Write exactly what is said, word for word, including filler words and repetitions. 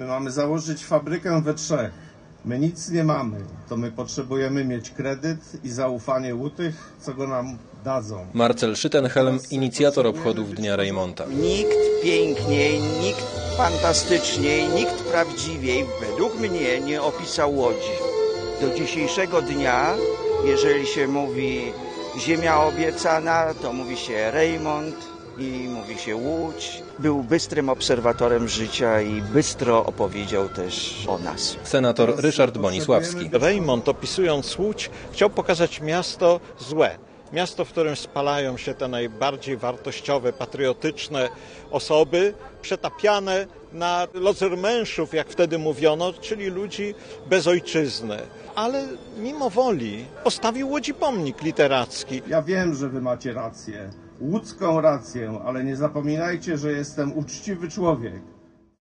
My mamy założyć fabrykę we trzech. My nic nie mamy, to my potrzebujemy mieć kredyt i zaufanie u tych, co go nam dadzą. Marcel Szytenhelm, inicjator obchodów Dnia Rejmonta. Nikt piękniej, nikt fantastyczniej, nikt prawdziwiej według mnie nie opisał Łodzi. Do dzisiejszego dnia, jeżeli się mówi ziemia obiecana, to mówi się Rejmont i mówi się Łódź. Był bystrym obserwatorem życia i bystro opowiedział też o nas. Senator Ryszard Bonisławski. Rejmont, opisując Łódź, chciał pokazać miasto złe. Miasto, w którym spalają się te najbardziej wartościowe, patriotyczne osoby, przetapiane na lozermężów, jak wtedy mówiono, czyli ludzi bez ojczyzny. Ale mimo woli postawił Łodzi pomnik literacki. Ja wiem, że wy macie rację, łódzką rację, ale nie zapominajcie, że jestem uczciwy człowiek.